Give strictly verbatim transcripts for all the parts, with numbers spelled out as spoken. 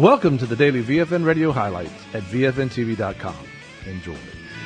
Welcome to the daily V F N Radio Highlights at V F N T V dot com. Enjoy.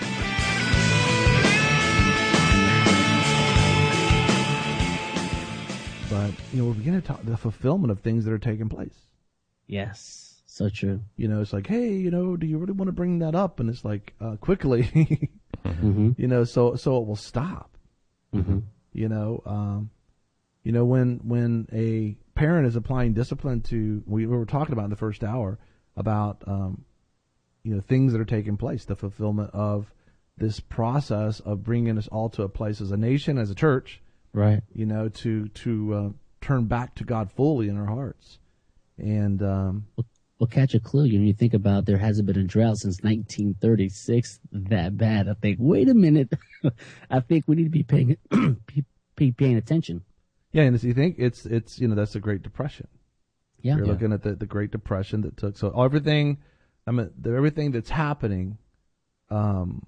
But, you know, we're beginning to talk the fulfillment of things that are taking place. Yes, so true. You know, it's like, hey, you know, do you really want to bring that up? And it's like, uh, quickly, Mm-hmm. you know, so so it will stop. Mm-hmm. You know, um, you know, when when a parent is applying discipline to, we, we were talking about in the first hour about, um, you know, things that are taking place, the fulfillment of this process of bringing us all to a place as a nation, as a church, Right. you know, to to uh, turn back to God fully in our hearts. And um, Well, well, catch a clue. You know, you think about there hasn't been a drought since nineteen thirty-six that bad. I think, wait a minute. I think we need to be paying be paying attention. yeah, and you think it's it's you know that's the Great Depression. Yeah. You're yeah. looking at the, the Great Depression that took so everything. I mean, the, everything that's happening, um,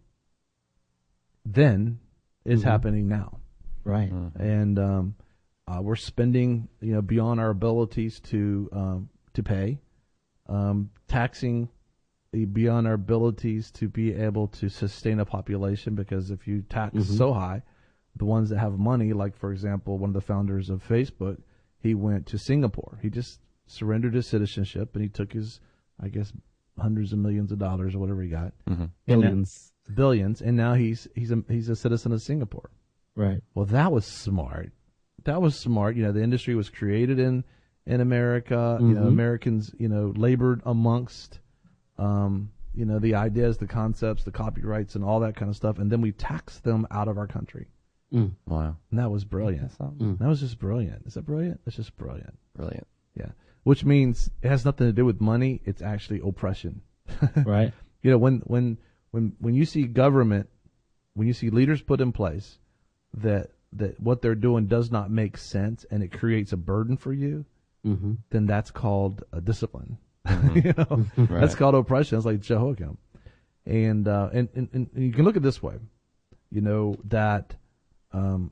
then is Mhm. happening now. Right. And um, uh, we're spending, you know, beyond our abilities to um, to pay, um, taxing beyond our abilities to be able to sustain a population. Because if you tax Mhm. so high, the ones that have money, like for example, one of the founders of Facebook, he went to Singapore. He just surrendered his citizenship and he took his, I guess, hundreds of millions of dollars or whatever he got, Mm-hmm. Billions. billions, and now he's he's a he's a citizen of Singapore. Right. Well, that was smart. That was smart. You know, the industry was created in, in America. You know, Mhm. Americans, you know, labored amongst, um, you know, the ideas, the concepts, the copyrights, and all that kind of stuff. And then we taxed them out of our country. Mm. Wow. And that was brilliant. Something. Mm. That was just brilliant. Is that brilliant? It's just brilliant. Brilliant. Yeah. Which means it has nothing to do with money. It's actually oppression. Right. You know, when, when, when, when you see government, when you see leaders put in place that that what they're doing does not make sense and it creates a burden for you, Mm-hmm. then that's called a discipline. Mhm. you know, Right. that's called oppression. It's like Jehoiakim, and, uh, and and and you can look at it this way, you know that um,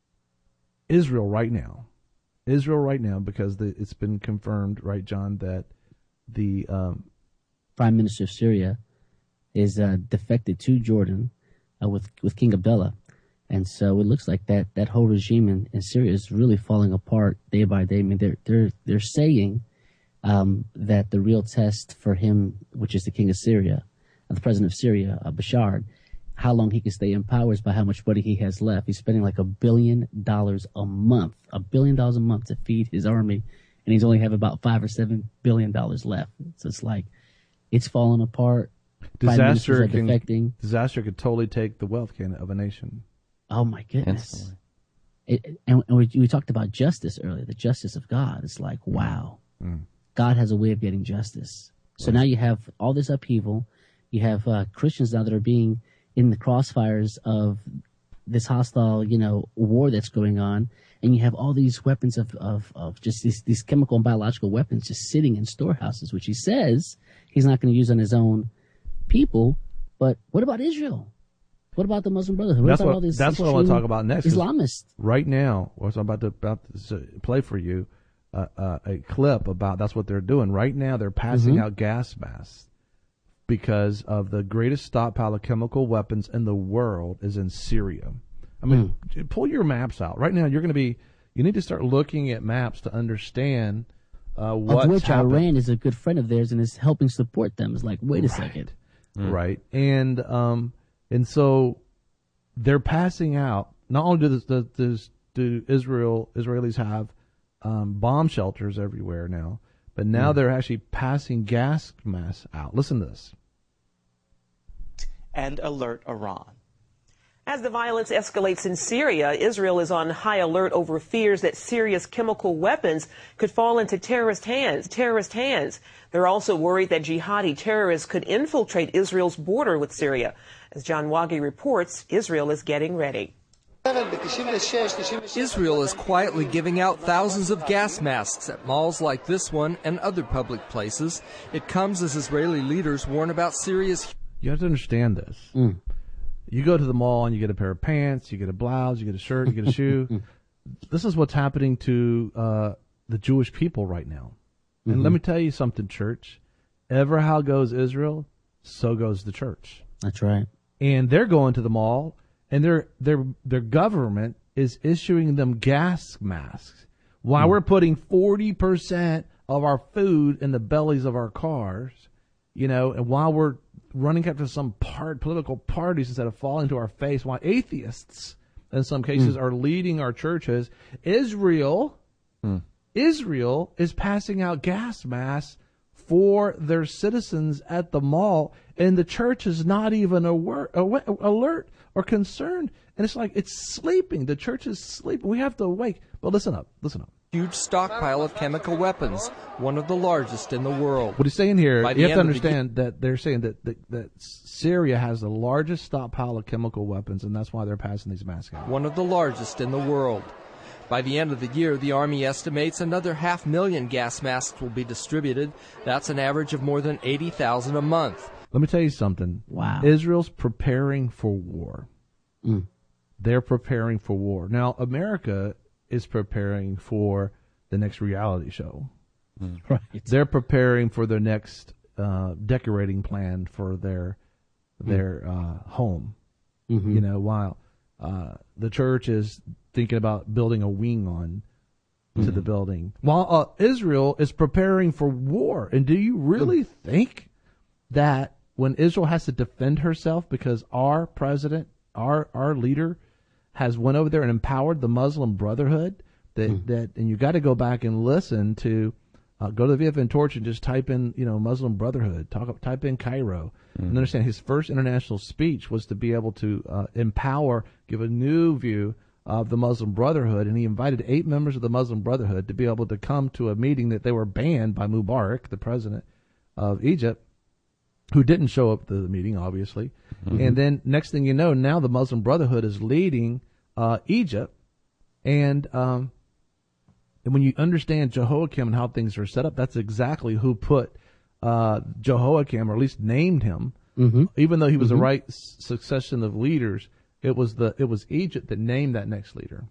Israel right now, Israel right now, because the, it's been confirmed, right, John, that the um, Prime Minister of Syria is uh, defected to Jordan uh, with with King Abdullah. And so it looks like that, that whole regime in, in Syria is really falling apart day by day. I mean, they're they're they're saying um, that the real test for him, which is the king of Syria, uh, the president of Syria, uh, Bashar, how long he can stay in power is by how much money he has left. He's spending like a billion dollars a month, a billion dollars a month to feed his army, and he's only have about five or seven billion dollars left. So it's like it's falling apart. Prime ministers disaster are can defecting. disaster could totally take the wealth can of a nation. Oh my goodness. Instantly. It, and, and we, we talked about justice earlier, the justice of God. It's like, wow, Mm. God has a way of getting justice. So now you have all this upheaval. You have uh, Christians now that are being in the crossfires of this hostile, you know, war that's going on. And you have all these weapons of, of, of just these, these chemical and biological weapons just sitting in storehouses, which he says he's not going to use on his own people. But what about Israel? What about the Muslim Brotherhood? What That's about what all these that's what I want to extreme talk about next. is Islamists? Right now, what I'm about to about to s- play for you, uh, uh, a clip about that's what they're doing right now. They're passing Mhm. out gas masks because of the greatest stockpile of chemical weapons in the world is in Syria. I mean, j- pull your maps out right now. You're going to be. You need to start looking at maps to understand uh, what's Of which happened. Iran is a good friend of theirs and is helping support them. It's like, wait a Right. second. Right, and um, and so they're passing out. Not only do the, the, do Israel Israelis have um, bomb shelters everywhere now, but now they're actually passing gas masks out. Listen to this. And alert Iran. As the violence escalates in Syria, Israel is on high alert over fears that Syria's chemical weapons could fall into terrorist hands. Terrorist hands. They're also worried that jihadi terrorists could infiltrate Israel's border with Syria. As John Wagi reports, Israel is getting ready. Israel is quietly giving out thousands of gas masks at malls like this one and other public places. It comes as Israeli leaders warn about Syria's. You have to understand this. Mm. You go to the mall and you get a pair of pants, you get a blouse, you get a shirt, you get a shoe. This is what's happening to uh, the Jewish people right now. And Mm-hmm. let me tell you something, church. Ever how goes Israel, so goes the church. That's right. And they're going to the mall, and their their their government is issuing them gas masks while Mm. we're putting forty percent of our food in the bellies of our cars, you know, and while we're running after some part, political parties instead of falling to our face, while atheists, in some cases, Mm. are leading our churches. Israel, Mm. Israel is passing out gas masks for their citizens at the mall, and the church is not even aware, awa- alert or concerned. And it's like it's sleeping. The church is sleeping. We have to wake. But listen up. Listen up. Huge stockpile of chemical weapons, one of the largest in the world. What he's saying here, By the you have to end of the understand that they're saying that, that that Syria has the largest stockpile of chemical weapons, and that's why they're passing these masks out. One of the largest in the world. By the end of the year, the Army estimates another half million gas masks will be distributed. That's an average of more than eighty thousand a month. Let me tell you something. Wow. Israel's preparing for war. Mm. They're preparing for war. Now, America is preparing for the next reality show. Right. They're preparing for their next uh, decorating plan for their their uh, home. Mm-hmm. You know, while uh, the church is thinking about building a wing on to the building, while uh, Israel is preparing for war. And do you really think that when Israel has to defend herself because our president, our our leader, has went over there and empowered the Muslim Brotherhood, that that and you got to go back and listen to, uh, go to the V F N Torch and just type in, you know, Muslim Brotherhood, talk type in Cairo, and understand his first international speech was to be able to uh, empower, give a new view of the Muslim Brotherhood, and he invited eight members of the Muslim Brotherhood to be able to come to a meeting that they were banned by Mubarak, the president of Egypt, who didn't show up to the meeting, obviously. Mm-hmm. And then next thing you know, now the Muslim Brotherhood is leading uh, Egypt. And um, and when you understand Jehoiakim and how things are set up, that's exactly who put uh, Jehoiakim, or at least named him, Mm-hmm. even though he was Mm-hmm. the right s- succession of leaders. It was the it was Egypt that named that next leader.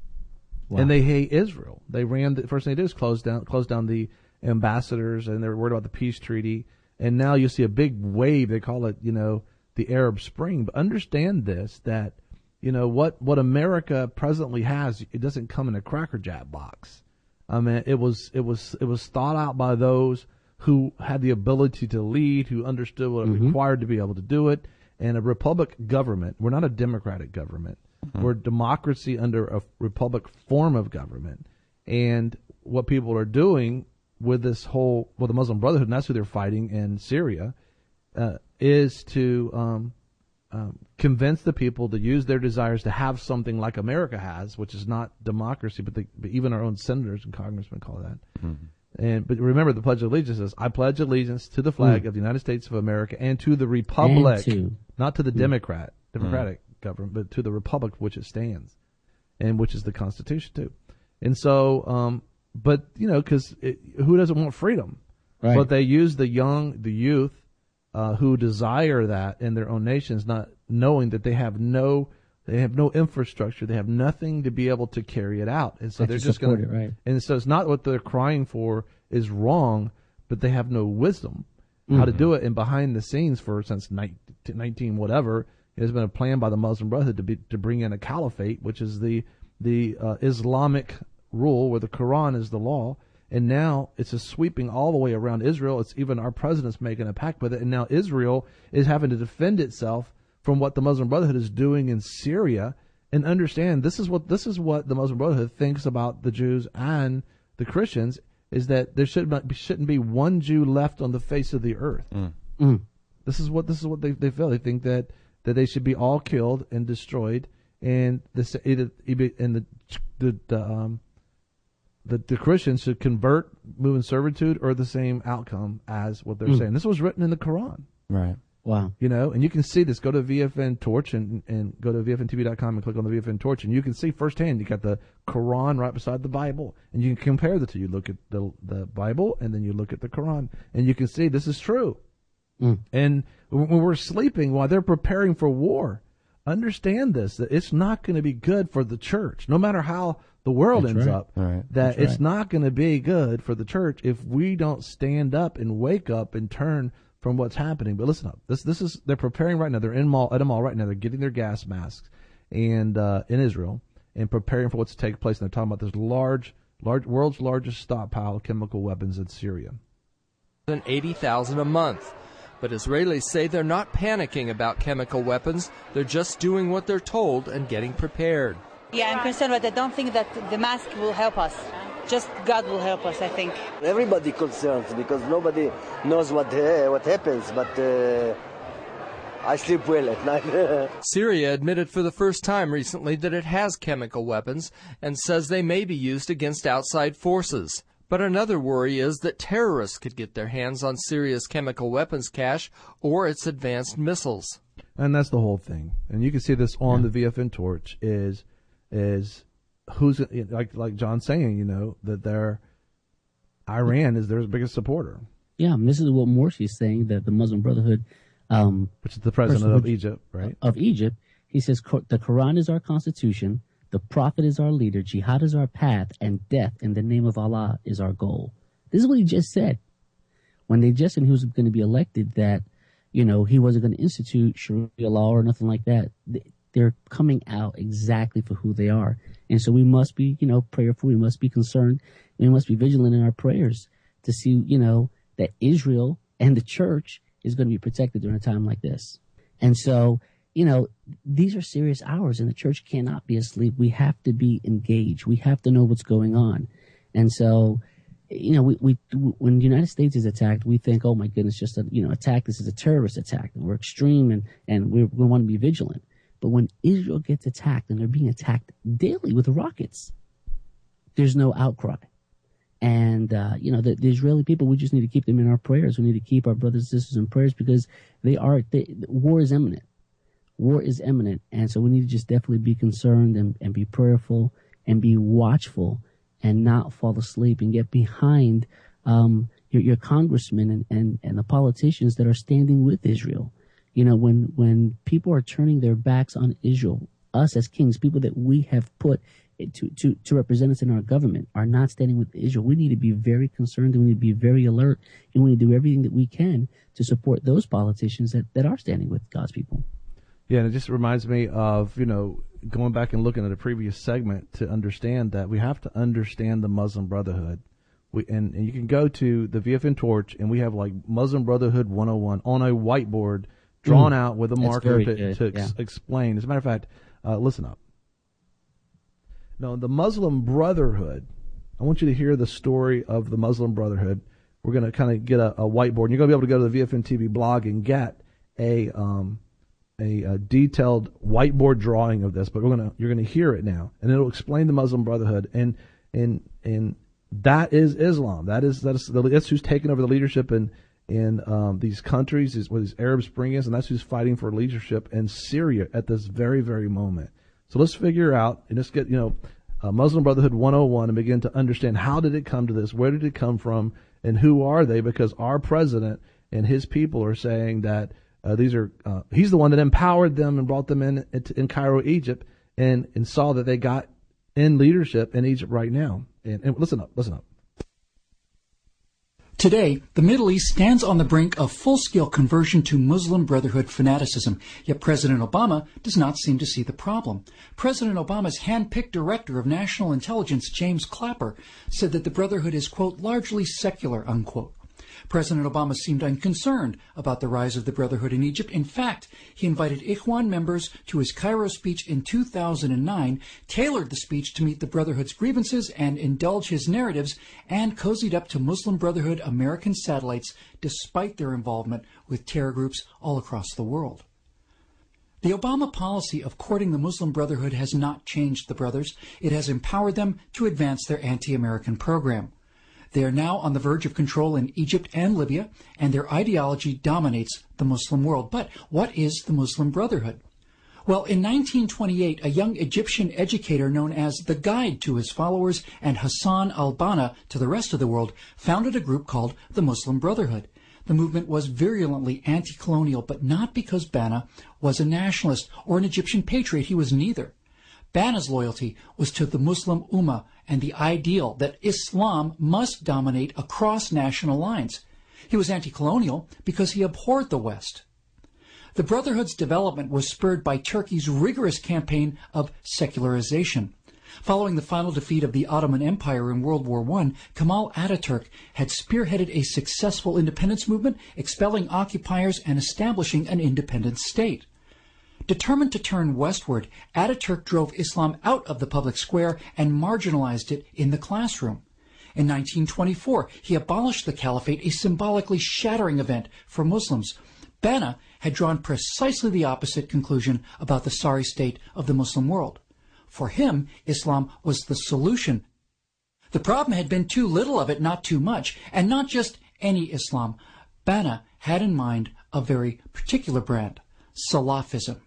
Wow. And they hate Israel. They ran the first thing they did is close down close down the ambassadors, and they were worried about the peace treaty. And now you see a big wave. They call it, you know, the Arab Spring. But understand this, that, you know, what, what America presently has, it doesn't come in a Cracker Jack box. I mean, it was it was it was thought out by those who had the ability to lead, who understood what it Mm-hmm. required to be able to do it. And a republic government, we're not a democratic government. We're democracy under a republic form of government. And what people are doing with this whole, well, the Muslim Brotherhood, and that's who they're fighting in Syria, uh, is to um, um, convince the people to use their desires to have something like America has, which is not democracy, but, the, but even our own senators and congressmen call that. Mm-hmm. And but remember, the Pledge of Allegiance says, "I pledge allegiance to the flag mm. of the United States of America and to the republic, to. not to the Mm. Democrat, Democratic mm. government, but to the republic for which it stands, and which is the Constitution too." And so, um, but you know, because who doesn't want freedom? Right. But they use the young, the youth, uh, who desire that in their own nations, not knowing that they have no. They have no infrastructure. They have nothing to be able to carry it out, and so Have they're to just going support it, right. And so it's not what they're crying for is wrong, but they have no wisdom how to do it. And behind the scenes, for since nineteen whatever, it has been a plan by the Muslim Brotherhood to be to bring in a caliphate, which is the the uh, Islamic rule where the Quran is the law. And now it's a sweeping all the way around Israel. It's even our president's making a pact with it, and now Israel is having to defend itself from what the Muslim Brotherhood is doing in Syria. And understand, this is what this is what the Muslim Brotherhood thinks about the Jews and the Christians, is that there should not be, shouldn't be one Jew left on the face of the earth. Mm. Mm. This is what this is what they they feel. They think that, that they should be all killed and destroyed, and this either and the the, the um the, the Christians should convert, move in servitude, or the same outcome as what they're Mm. saying. This was written in the Quran. Right. Wow. You know, and you can see this. Go to V F N Torch and, and go to V F N T V dot com and click on the V F N Torch, and you can see firsthand. You got the Quran right beside the Bible, and you can compare the two. You look at the the Bible, and then you look at the Quran, and you can see this is true. Mm. And when we're sleeping while they're preparing for war, understand this, that it's not going to be good for the church, no matter how the world That's ends right. up, Right. that That's it's right. not going to be good for the church if we don't stand up and wake up and turn from what's happening. But listen up. This this is they're preparing right now. They're in mall at a mall right now. They're getting their gas masks and uh, in Israel and preparing for what's to take place. And they're talking about this large, large world's largest stockpile of chemical weapons in Syria. Than eighty thousand a month. But Israelis say they're not panicking about chemical weapons. They're just doing what they're told and getting prepared. Yeah, I'm concerned, but I don't think that the mask will help us. Just God will help us, I think. Everybody concerned because nobody knows what uh, what happens, but uh, I sleep well at night. Syria admitted for the first time recently that it has chemical weapons and says they may be used against outside forces. But another worry is that terrorists could get their hands on Syria's chemical weapons cache or its advanced missiles. And that's the whole thing. And you can see this on the V F N torch is is who's like like John's saying, you know, that they're Iran is their biggest supporter, Yeah, and this is what Morsi is saying, that the Muslim Brotherhood, um, which is the president Person of who- Egypt, right? of Egypt, he says, "Qu- the Quran is our constitution, the Prophet is our leader, jihad is our path, and death in the name of Allah is our goal." This is what he just said. When they just said he was going to be elected, that, you know, he wasn't going to institute Sharia law or nothing like that. They- They're coming out exactly for who they are. And so we must be, you know, prayerful. We must be concerned. We must be vigilant in our prayers to see, you know, that Israel and the church is going to be protected during a time like this. And so, you know, these are serious hours, and the church cannot be asleep. We have to be engaged. We have to know what's going on. And so, you know, we, we when the United States is attacked, we think, oh my goodness, just a, you know, attack. This is a terrorist attack, and we're extreme, and and we we want to be vigilant. But when Israel gets attacked, and they're being attacked daily with rockets, there's no outcry. And, uh, you know, the, the Israeli people, we just need to keep them in our prayers. We need to keep our brothers and sisters in prayers because they are, they, war is imminent. War is imminent. And so we need to just definitely be concerned and, and be prayerful and be watchful and not fall asleep and get behind um, your, your congressmen and, and, and the politicians that are standing with Israel. You know, when, when people are turning their backs on Israel, us as kings, people that we have put to, to, to represent us in our government are not standing with Israel, we need to be very concerned, and we need to be very alert, and we need to do everything that we can to support those politicians that, that are standing with God's people. Yeah, and it just reminds me of, you know, going back and looking at a previous segment to understand that we have to understand the Muslim Brotherhood. We and, and you can go to the V F N Torch, and we have like Muslim Brotherhood one oh one on a whiteboard drawn mm, out with a marker to, to ex- yeah. explain. As a matter of fact, uh, listen up. No, the Muslim Brotherhood, I want you to hear the story of the Muslim Brotherhood. We're going to kind of get a, a whiteboard. And you're going to be able to go to the V F N T V blog and get a um, a, a detailed whiteboard drawing of this. But we're gonna you're going to hear it now, and it'll explain the Muslim Brotherhood. And and and that is Islam. That is that is that's who's taken over the leadership in in um, these countries. Is what these Arab Spring is, and that's who's fighting for leadership in Syria at this very very moment. So let's figure out and let's get, you know, uh, Muslim Brotherhood one oh one and begin to understand how did it come to this? Where did it come from? And who are they? Because our president and his people are saying that uh, these are, uh, he's the one that empowered them and brought them in in Cairo, Egypt, and, and saw that they got in leadership in Egypt right now. And, and listen up, listen up. Today, the Middle East stands on the brink of full-scale conversion to Muslim Brotherhood fanaticism, yet President Obama does not seem to see the problem. President Obama's hand-picked director of national intelligence, James Clapper, said that the Brotherhood is, quote, largely secular, unquote. President Obama seemed unconcerned about the rise of the Brotherhood in Egypt. In fact, he invited Ikhwan members to his Cairo speech in two thousand nine, tailored the speech to meet the Brotherhood's grievances and indulge his narratives, and cozied up to Muslim Brotherhood American satellites despite their involvement with terror groups all across the world. The Obama policy of courting the Muslim Brotherhood has not changed the brothers. It has empowered them to advance their anti-American program. They are now on the verge of control in Egypt and Libya, and their ideology dominates the Muslim world. But what is the Muslim Brotherhood? Well, in nineteen twenty-eight, a young Egyptian educator known as the Guide to his followers and Hassan al-Banna to the rest of the world founded a group called the Muslim Brotherhood. The movement was virulently anti-colonial, but not because Banna was a nationalist or an Egyptian patriot. He was neither. Banna's loyalty was to the Muslim Ummah and the ideal that Islam must dominate across national lines. He was anti-colonial because he abhorred the West. The Brotherhood's development was spurred by Turkey's rigorous campaign of secularization. Following the final defeat of the Ottoman Empire in World War One, Kemal Ataturk had spearheaded a successful independence movement, expelling occupiers and establishing an independent state. Determined to turn westward, Ataturk drove Islam out of the public square and marginalized it in the classroom. In nineteen twenty-four, he abolished the caliphate, a symbolically shattering event for Muslims. Banna had drawn precisely the opposite conclusion about the sorry state of the Muslim world. For him, Islam was the solution. The problem had been too little of it, not too much, and not just any Islam. Banna had in mind a very particular brand, Salafism.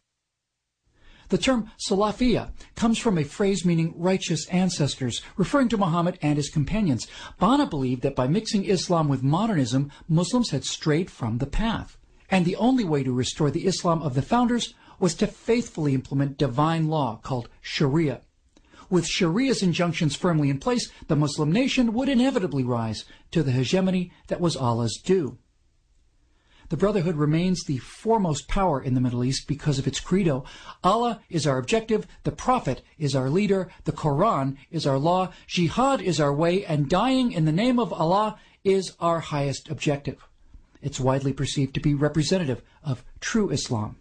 The term Salafiyya comes from a phrase meaning righteous ancestors, referring to Muhammad and his companions. Banna believed that by mixing Islam with modernism, Muslims had strayed from the path. And the only way to restore the Islam of the founders was to faithfully implement divine law called Sharia. With Sharia's injunctions firmly in place, the Muslim nation would inevitably rise to the hegemony that was Allah's due. The Brotherhood remains the foremost power in the Middle East because of its credo. Allah is our objective, the Prophet is our leader, the Quran is our law, jihad is our way, and dying in the name of Allah is our highest objective. It's widely perceived to be representative of true Islam.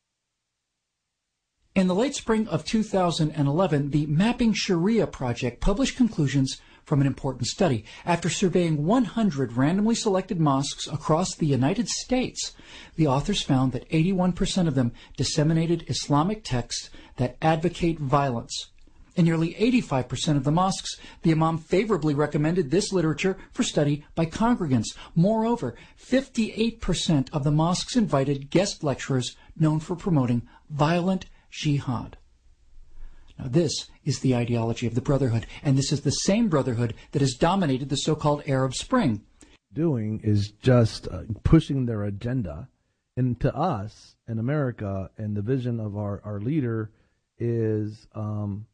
In the late spring of two thousand eleven, the Mapping Sharia project published conclusions from an important study. After surveying one hundred randomly selected mosques across the United States, the authors found that eighty-one percent of them disseminated Islamic texts that advocate violence. In nearly eighty-five percent of the mosques, the imam favorably recommended this literature for study by congregants. Moreover, fifty-eight percent of the mosques invited guest lecturers known for promoting violent jihad. Now, this is the ideology of the Brotherhood, and this is the same Brotherhood that has dominated the so-called Arab Spring. Doing is just uh, pushing their agenda, and to us in America, and the vision of our, our leader is um,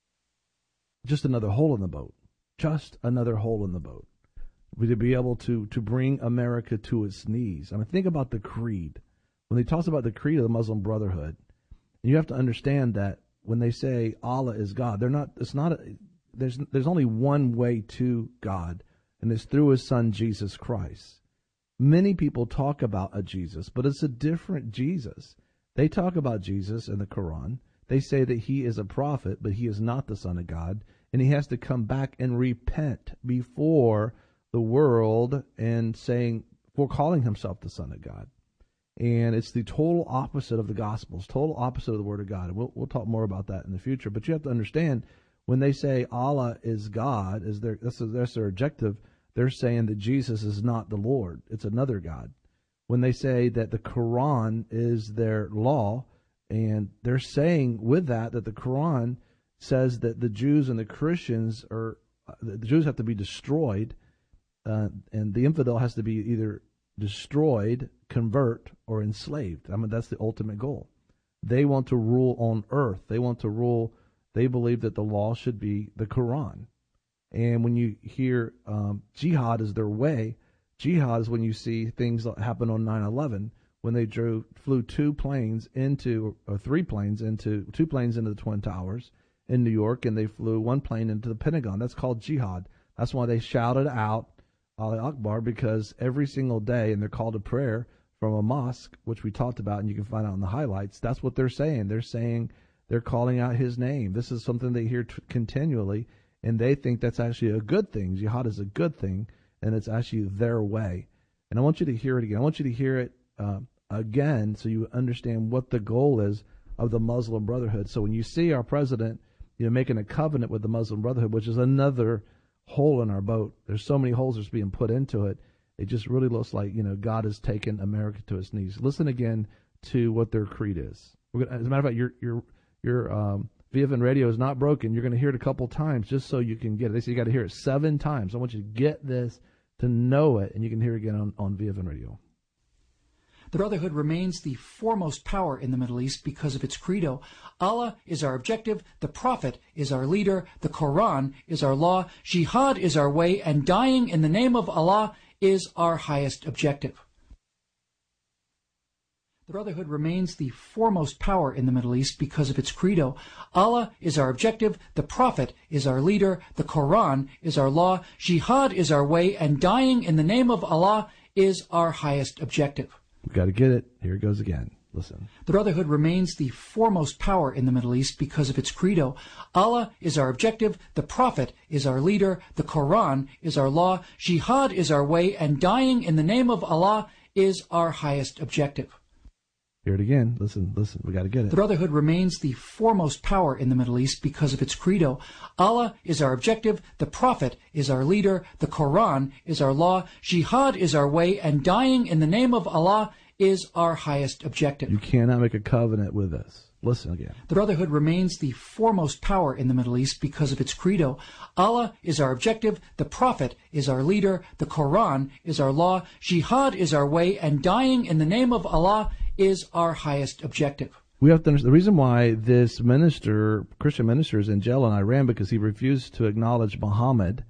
just another hole in the boat, just another hole in the boat. We to be able to to bring America to its knees. I mean, think about the creed. When he talks about the creed of the Muslim Brotherhood, you have to understand that when they say Allah is God, they're not. It's not. A, there's there's only one way to God, and it's through His Son Jesus Christ. Many people talk about a Jesus, but it's a different Jesus. They talk about Jesus in the Quran. They say that He is a prophet, but He is not the Son of God, and He has to come back and repent before the world and saying for calling Himself the Son of God. And it's the total opposite of the Gospels, total opposite of the Word of God. And we'll, we'll talk more about that in the future. But you have to understand, when they say Allah is God, is their, that's, that's their objective, they're saying that Jesus is not the Lord. It's another God. When they say that the Quran is their law, and they're saying with that that the Quran says that the Jews and the Christians are, the Jews have to be destroyed, uh, and the infidel has to be either destroyed, convert, or enslaved. I mean, that's the ultimate goal. They want to rule on earth. They want to rule. They believe that the law should be the Quran. And when you hear um, jihad is their way, jihad is when you see things that happen on nine eleven, when they drew, flew two planes into, or three planes into, two planes into the Twin Towers in New York, and they flew one plane into the Pentagon. That's called jihad. That's why they shouted out Allah Akbar, because every single day, and they're called to prayer from a mosque, which we talked about, and you can find out in the highlights, that's what they're saying. They're saying, they're calling out His name. This is something they hear t- continually, and they think that's actually a good thing. Jihad is a good thing, and it's actually their way. And I want you to hear it again. I want you to hear it uh, again so you understand what the goal is of the Muslim Brotherhood. So when you see our president, you know, making a covenant with the Muslim Brotherhood, which is another hole in our boat. There's so many holes that's being put into it. It just really looks like, you know, God has taken America to its knees. Listen again to what their creed is. We're gonna, as a matter of fact, your your your um, V F N radio is not broken. You're going to hear it a couple times just so you can get it. They say you got to hear it seven times. I want you to get this to know it, and you can hear it again on, on V F N Radio. The Brotherhood remains the foremost power in the Middle East because of its credo. Allah is our objective, the Prophet is our leader, the Quran is our law, jihad is our way, and dying in the name of Allah is our highest objective. The Brotherhood remains the foremost power in the Middle East because of its credo. Allah is our objective, the Prophet is our leader, the Quran is our law, jihad is our way, and dying in the name of Allah is our highest objective. We've got to get it. Here it goes again. Listen. The Brotherhood remains the foremost power in the Middle East because of its credo. Allah is our objective, the Prophet is our leader, the Quran is our law, jihad is our way, and dying in the name of Allah is our highest objective. Hear it again. Listen, listen. We got to get it. The Brotherhood remains the foremost power in the Middle East because of its credo. Allah is our objective, the Prophet is our leader, the Quran is our law, jihad is our way, and dying in the name of Allah is our highest objective. You cannot make a covenant with us. Listen again. The Brotherhood remains the foremost power in the Middle East because of its credo. Allah is our objective, the Prophet is our leader, the Quran is our law, jihad is our way, and dying in the name of Allah is our highest objective. We have to understand the reason why this minister, Christian minister, is in jail in Iran because he refused to acknowledge Muhammad,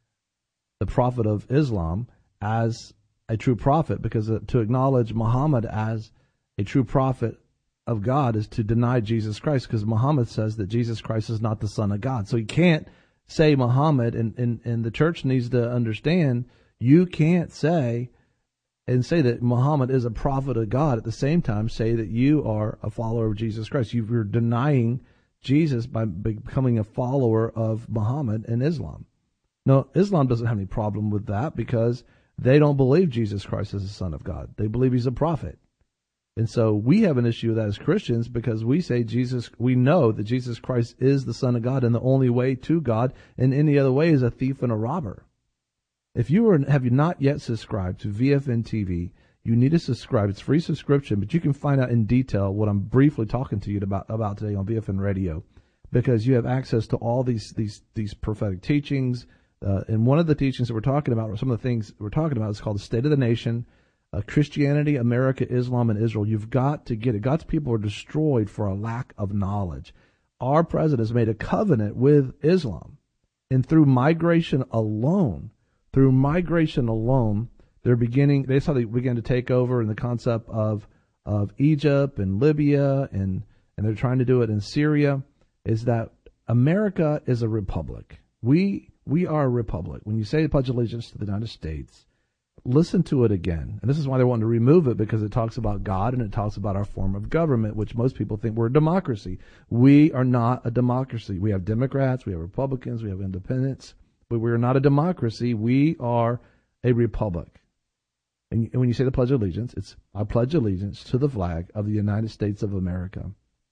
the prophet of Islam, as a true prophet, because to acknowledge Muhammad as a true prophet of God is to deny Jesus Christ, because Muhammad says that Jesus Christ is not the Son of God. So you can't say Muhammad, and, and, and the church needs to understand, you can't say and say that Muhammad is a prophet of God at the same time say that you are a follower of Jesus Christ. You're denying Jesus by becoming a follower of Muhammad and Islam. No, Islam doesn't have any problem with that because they don't believe Jesus Christ is the Son of God. They believe he's a prophet. And so we have an issue with that as Christians because we say Jesus, we know that Jesus Christ is the Son of God and the only way to God, and any other way is a thief and a robber. If you are, have you not yet subscribed to V F N T V, you need to subscribe. It's free subscription, but you can find out in detail what I'm briefly talking to you about, about today on V F N Radio, because you have access to all these these these prophetic teachings. Uh, and one of the teachings that we're talking about, or some of the things we're talking about, is called the State of the Nation, uh, Christianity, America, Islam, and Israel. You've got to get it. God's people are destroyed for a lack of knowledge. Our president has made a covenant with Islam, and through migration alone, Through migration alone, they're beginning. That's how they began to take over in the concept of of Egypt and Libya, and and they're trying to do it in Syria. Is that America is a republic? We we are a republic. When you say the Pledge of Allegiance to the United States, listen to it again. And this is why they want to remove it, because it talks about God and it talks about our form of government, which most people think we're a democracy. We are not a democracy. We have Democrats, we have Republicans, we have independents. But we are not a democracy. We are a republic. And when you say the Pledge of Allegiance, it's I pledge allegiance to the flag of the United States of America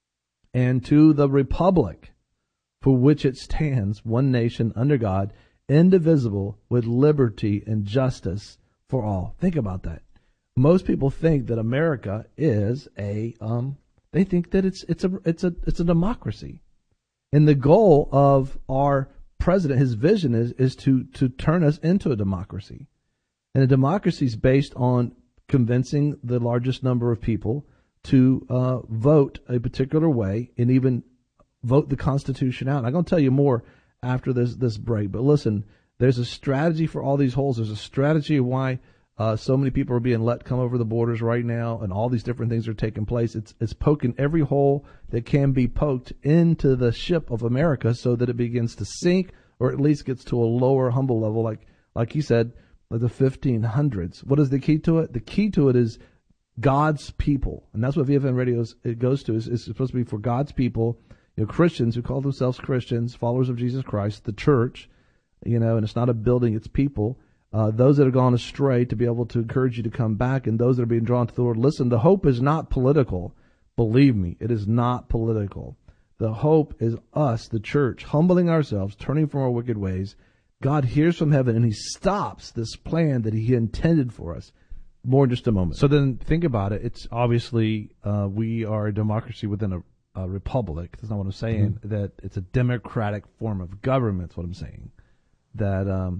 and to the republic for which it stands, one nation under God, indivisible, with liberty and justice for all. Think about that. Most people think that America is a um they think that it's it's a it's a it's a democracy. And the goal of our president, his vision is is to to turn us into a democracy, and a democracy is based on convincing the largest number of people to uh, vote a particular way and even vote the Constitution out. I'm going to tell you more after this this break, but listen, there's a strategy for all these holes. There's a strategy of why uh, so many people are being let come over the borders right now, and all these different things are taking place. It's it's poking every hole that can be poked into the ship of America so that it begins to sink, or at least gets to a lower, humble level, like like he said, like the fifteen hundreds. What is the key to it? The key to it is God's people, and that's what V F N Radio is, it goes to. Is it's supposed to be for God's people, you know, Christians who call themselves Christians, followers of Jesus Christ, the church, you know, and it's not a building, it's people. Uh, those that have gone astray, to be able to encourage you to come back, and those that are being drawn to the Lord. Listen, the hope is not political. Believe me, it is not political. The hope is us, the church, humbling ourselves, turning from our wicked ways. God hears from heaven, and he stops this plan that he intended for us. More in just a moment. So then think about it. It's obviously uh, we are a democracy within a, a republic. That's not what I'm saying. Mm-hmm. That it's a democratic form of government. That's what I'm saying. That um,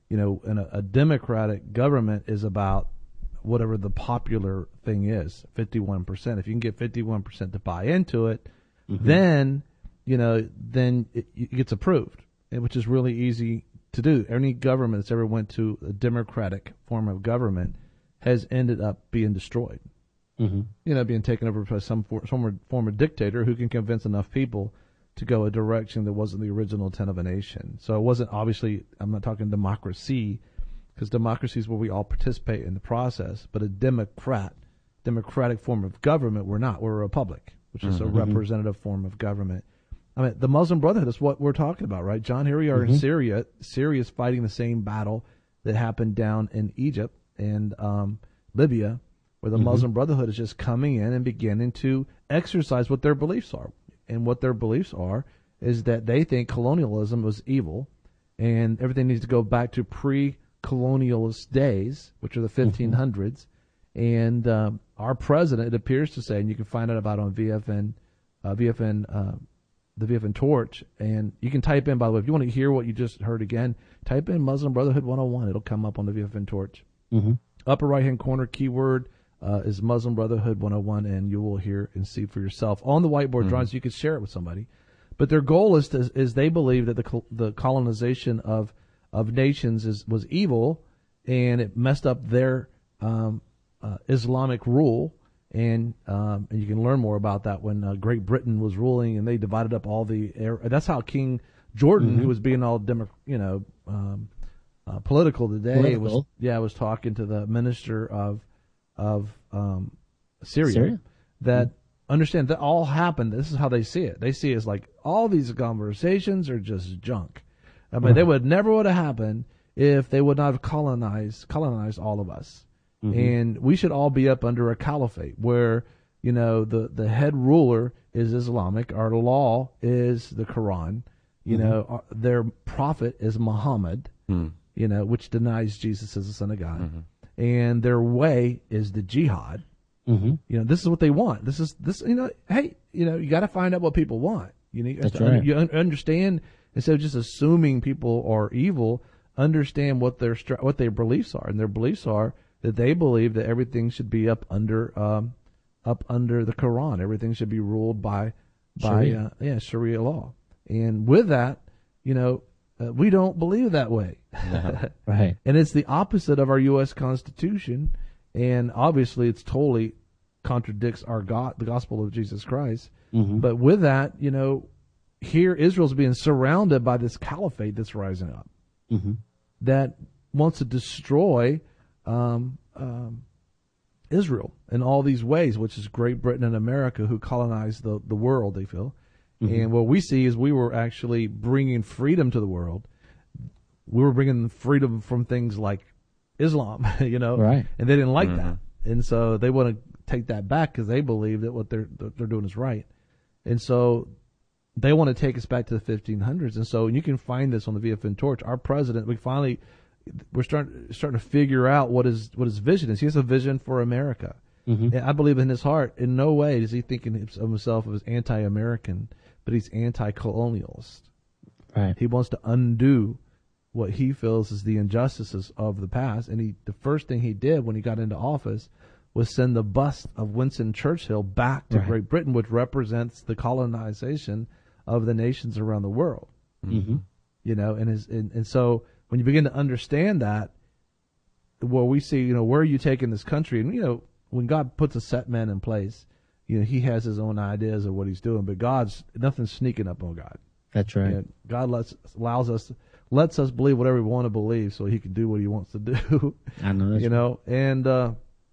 you know, and a, a democratic government is about whatever the popular thing is, fifty-one percent. If you can get fifty-one percent to buy into it, mm-hmm. then, you know, then it, it gets approved, which is really easy to do. Any government that's ever went to a democratic form of government has ended up being destroyed. Mm-hmm. You know, being taken over by some for, some former dictator who can convince enough people to go a direction that wasn't the original intent of a nation. So it wasn't, obviously, I'm not talking democracy, because democracy is where we all participate in the process, but a democrat, democratic form of government, we're not. We're a republic, which is mm-hmm. a representative form of government. I mean, the Muslim Brotherhood is what we're talking about, right? John, here we are mm-hmm. in Syria. Syria is fighting the same battle that happened down in Egypt and um, Libya, where the mm-hmm. Muslim Brotherhood is just coming in and beginning to exercise what their beliefs are. And what their beliefs are is that they think colonialism was evil and everything needs to go back to pre-colonialist days, which are the fifteen hundreds. Mm-hmm. And um, our president, it appears to say, and you can find out about it on V F N, uh, V F N, uh, the V F N Torch, and you can type in, by the way, if you want to hear what you just heard again, type in Muslim Brotherhood one oh one. It'll come up on the V F N Torch. Mm-hmm. Upper right-hand corner keyword Uh, is Muslim Brotherhood one oh one, and you will hear and see for yourself on the whiteboard mm-hmm. drawings. You can share it with somebody, but their goal is to, is they believe that the the colonization of of nations is was evil, and it messed up their um, uh, Islamic rule, and um, and you can learn more about that when uh, Great Britain was ruling, and they divided up all the air. That's how King Jordan, mm-hmm. who was being all demo, you know um, uh, political today, political. was yeah was talking to the minister of. of um, Syria, Syria? that mm-hmm. understand that all happened. This is how they see it. They see it as like all these conversations are just junk. I mean, right. they would never would have happened if they would not have colonized colonized all of us. Mm-hmm. And we should all be up under a caliphate where, you know, the, the head ruler is Islamic. Our law is the Quran. You mm-hmm. know, our, their prophet is Muhammad, mm. you know, which denies Jesus as the Son of God. Mm-hmm. And their way is the jihad. Mm-hmm. You know, this is what they want. This is this. You know, hey, you know, you got to find out what people want. You know, That's right. you understand instead of just assuming people are evil. Understand what their what their beliefs are, and their beliefs are that they believe that everything should be up under um, up under the Quran. Everything should be ruled by by Sharia. Uh, yeah Sharia law. And with that, you know. Uh, we don't believe that way. No. Right. And it's the opposite of our U S Constitution. And obviously it's totally contradicts our God, the gospel of Jesus Christ. Mm-hmm. But with that, you know, here Israel's being surrounded by this caliphate that's rising up mm-hmm. that wants to destroy um, um, Israel in all these ways, which is Great Britain and America who colonized the, the world, they feel. Mm-hmm. And what we see is we were actually bringing freedom to the world. We were bringing freedom from things like Islam, you know, right. and they didn't like mm-hmm. that. And so they want to take that back because they believe that what they're they're doing is right. And so they want to take us back to the fifteen hundreds. And so and you can find this on the V F N Torch. Our president, we finally, we're starting starting to figure out what his what his vision is. He has a vision for America. Mm-hmm. And I believe in his heart, in no way is he thinking of himself as anti-American, but he's anti-colonialist. Right. He wants to undo what he feels is the injustices of the past. And he, the first thing he did when he got into office was send the bust of Winston Churchill back to right. Great Britain, which represents the colonization of the nations around the world. Mm-hmm. You know, and, his, and and so when you begin to understand that, where we see, you know, where are you taking this country? And, you know, when God puts a set man in place, you know, he has his own ideas of what he's doing, but God's, nothing's sneaking up on God. That's right. You know, God lets, allows us, lets us believe whatever we want to believe so he can do what he wants to do. I know that's You know, and, uh,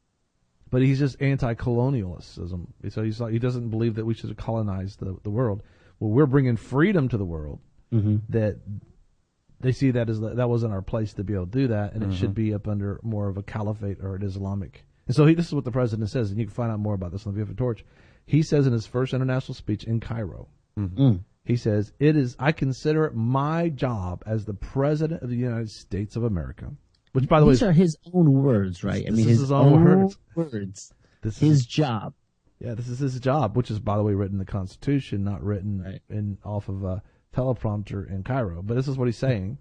but he's just anti-colonialism. So he's like, he doesn't believe that we should colonize the, the world. Well, we're bringing freedom to the world mm-hmm. that they see that as, that wasn't our place to be able to do that. And mm-hmm. it should be up under more of a caliphate or an Islamic. And so he, this is what the president says, and you can find out more about this on the V F N Torch. He says in his first international speech in Cairo, mm-hmm. he says, "It is, I consider it my job as the president of the United States of America," which, by the These way, are his own words, right? This I mean, is his, his own, own words. words. This his is, job. Yeah, this is his job, which is, by the way, written in the Constitution, not written right. in off of a teleprompter in Cairo. But this is what he's saying.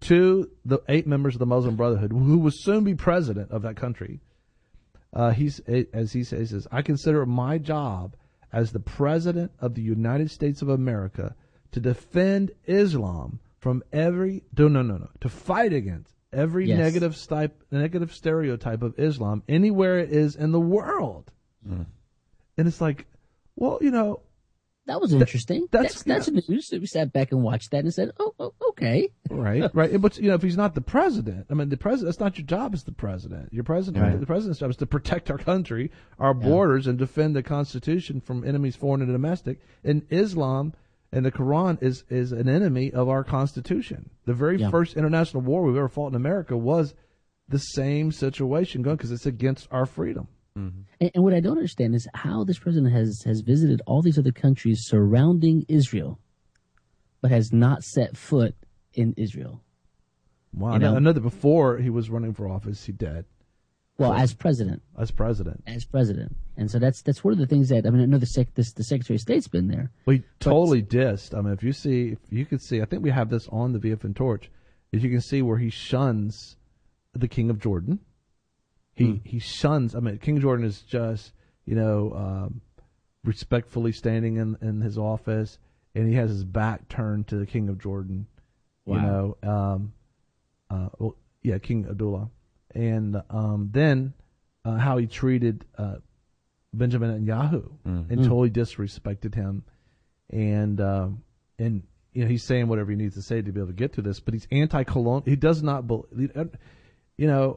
to the eight members of the Muslim Brotherhood, who will soon be president of that country. Uh, he's as he says, he says, I consider it my job as the president of the United States of America to defend Islam from every no no no no to fight against every Yes. negative type negative stereotype of Islam anywhere it is in the world. Mm. And it's like, well, you know, That was interesting. that's- That's that's, news. We sat back and watched that and said, "Oh, oh okay." right, right. But you know, if he's not the president, I mean, the president. That's not your job as the president. Your president, Right. the president's job is to protect our country, our borders, and defend the Constitution from enemies, foreign and domestic. And Islam and the Quran is is an enemy of our Constitution. The very Yeah. first international war we've ever fought in America was the same situation going because it's against our freedom. And, and what I don't understand is how this president has has visited all these other countries surrounding Israel, but has not set foot in Israel. Wow, You I know, know? I know that before he was running for office, he did Well, as president, as president. as president, and so that's that's one of the things that I mean. I know the sec, this, the Secretary of State's been there. We totally dissed. I mean, if you see, if you could see, I think we have this on the V F N Torch, is you can see where he shuns the King of Jordan. He Hmm. he shuns. I mean, King Jordan is just you know um, respectfully standing in in his office, and he has his back turned to the King of Jordan. You Wow. know, um, uh, well, yeah, King Abdullah, and um, then uh, how he treated uh, Benjamin Netanyahu and totally disrespected him, and um, and you know he's saying whatever he needs to say to be able to get to this, but he's anti-colonial. He does not believe, you know.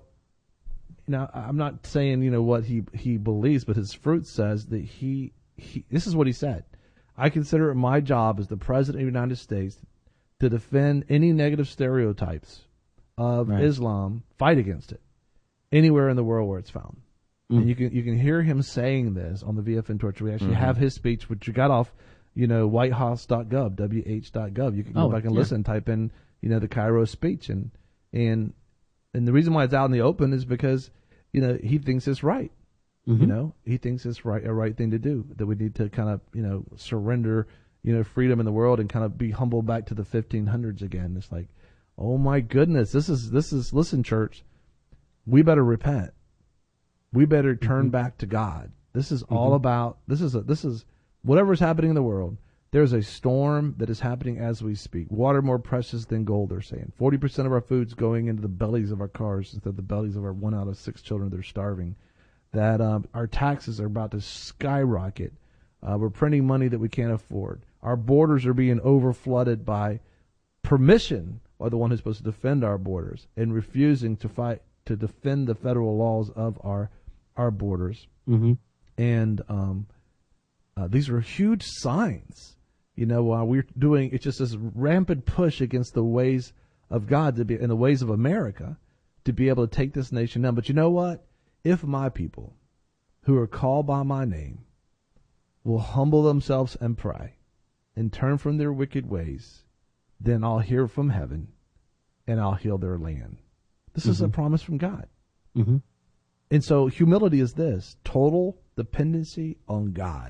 Now I'm not saying you know what he he believes, but his fruit says that he he. This is what he said: I consider it my job as the president of the United States to defend any negative stereotypes of Right. Islam, fight against it anywhere in the world where it's found. Mm. And you can you can hear him saying this on the V F N Torch. We actually Mm-hmm. have his speech, which you got off, you know, white house dot gov, W H dot gov. You can go Oh, back and yeah. listen, type in, you know, the Cairo speech, and and and the reason why it's out in the open is because, you know, he thinks it's right. Mm-hmm. You know, he thinks it's right a right thing to do. That we need to kind of, you know, surrender, you know, freedom in the world and kind of be humble back to the fifteen hundreds again. It's like, oh my goodness, this is this is listen, church, we better repent. We better turn Mm-hmm. back to God. This is all about this is a, this is whatever's happening in the world. There's a storm that is happening as we speak. Water more precious than gold, they're saying. Forty percent of our food's going into the bellies of our cars instead of the bellies of our one out of six children that are starving. That um, our taxes are about to skyrocket. Uh, we're printing money that we can't afford. Our borders are being overflooded by permission by the one who's supposed to defend our borders and refusing to fight to defend the federal laws of our our borders. Mm-hmm. And um, uh, these are huge signs. You know, while we're doing, it's just this rampant push against the ways of God to be, and the ways of America to be able to take this nation down. But you know what? If my people, who are called by my name, will humble themselves and pray and turn from their wicked ways, then I'll hear from heaven and I'll heal their land. This is a promise from God. Mm-hmm. And so humility is this: total dependency on God.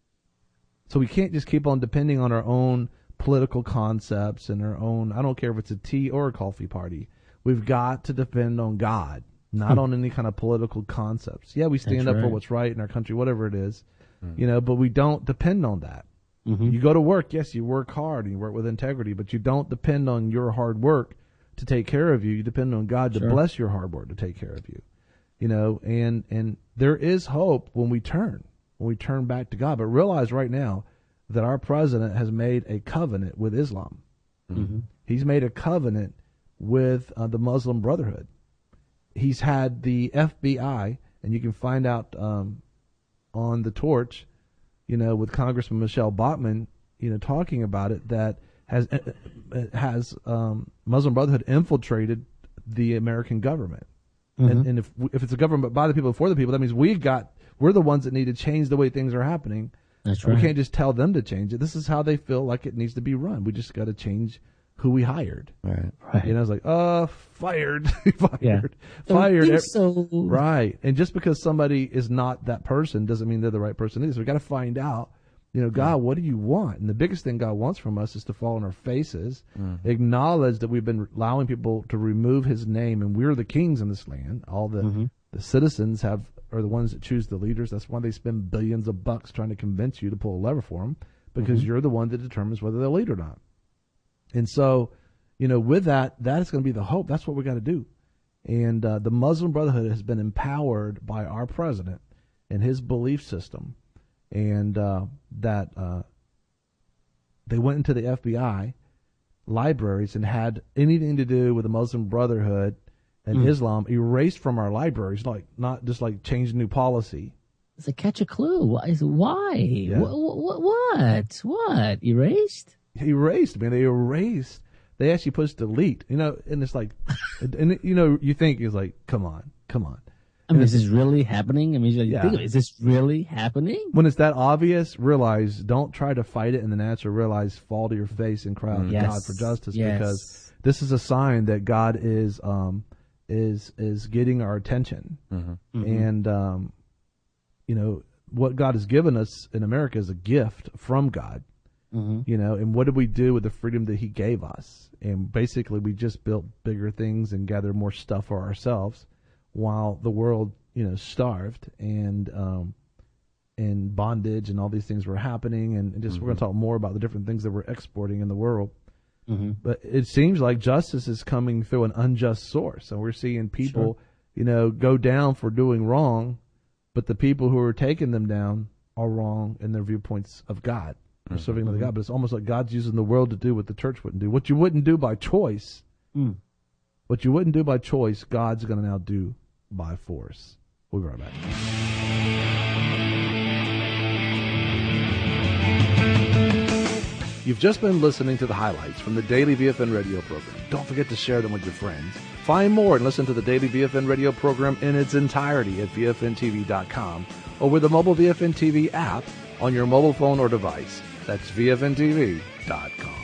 So we can't just keep on depending on our own political concepts and our own, I don't care if it's a tea or a coffee party. We've got to depend on God, not on any kind of political concepts. Yeah, we stand That's up for right. what's right in our country, whatever it is, you know, but we don't depend on that. Mm-hmm. You go to work, yes, you work hard and you work with integrity, but you don't depend on your hard work to take care of you. You depend on God to Sure. bless your hard work to take care of you. You know, and, and there is hope when we turn, when we turn back to God. But realize right now that our president has made a covenant with Islam. Mm-hmm. He's made a covenant with uh, the Muslim Brotherhood. He's had the F B I, and you can find out um, on the Torch, you know, with Congressman Michelle Bachmann, you know, talking about it, that has uh, uh, has um, Muslim Brotherhood infiltrated the American government. Mm-hmm. And, and if if it's a government by the people for the people, that means we've got we're the ones that need to change the way things are happening. That's And right. we can't just tell them to change it. This is how they feel like it needs to be run. We just got to change who we hired. Right. Right. You know, it's like, uh, fired, fired, Yeah. Don't fired. think Ev- so. Right. And just because somebody is not that person doesn't mean they're the right person either. So we got to find out You know, God, what do you want? And the biggest thing God wants from us is to fall on our faces, mm-hmm. acknowledge that we've been allowing people to remove his name, and we're the kings in this land. All the, mm-hmm. the citizens have are the ones that choose the leaders. That's why they spend billions of bucks trying to convince you to pull a lever for them, because mm-hmm. you're the one that determines whether they'll lead or not. And so, you know, with that, that is going to be the hope. That's what we got to do. And uh, the Muslim Brotherhood has been empowered by our president and his belief system. And uh, that uh, they went into the F B I libraries and had anything to do with the Muslim Brotherhood and mm. Islam erased from our libraries, like not just like change new policy. It's a catch a clue. Why? Why? Yeah. What, what? What? What? Erased? Erased. I mean, they erased. They actually pushed delete. You know, and it's like, and you know, you think it's like, come on, come on. I mean, is this really happening? I mean, yeah. think of it, is this really happening? When it's that obvious, realize, don't try to fight it in the natural. Realize, fall to your face and cry out to yes. God for justice, yes. because this is a sign that God is um is is getting our attention. Mm-hmm. Mm-hmm. And um, you know, what God has given us in America is a gift from God. Mm-hmm. You know, and what did we do with the freedom that He gave us? And basically, we just built bigger things and gathered more stuff for ourselves, while the world, you know, starved and um, and bondage and all these things were happening. And, and just mm-hmm. we're going to talk more about the different things that we're exporting in the world. Mm-hmm. But it seems like justice is coming through an unjust source, and we're seeing people, sure. you know, go down for doing wrong, but the people who are taking them down are wrong in their viewpoints of God. They're serving another God, but it's almost like God's using the world to do what the church wouldn't do. What you wouldn't do by choice, mm. what you wouldn't do by choice, God's going to now do by force. We'll be right back. You've just been listening to the highlights from the Daily V F N radio program. Don't forget to share them with your friends. Find more and listen to the Daily V F N radio program in its entirety at V F N T V dot com or with the mobile V F N T V app on your mobile phone or device. That's V F N T V dot com.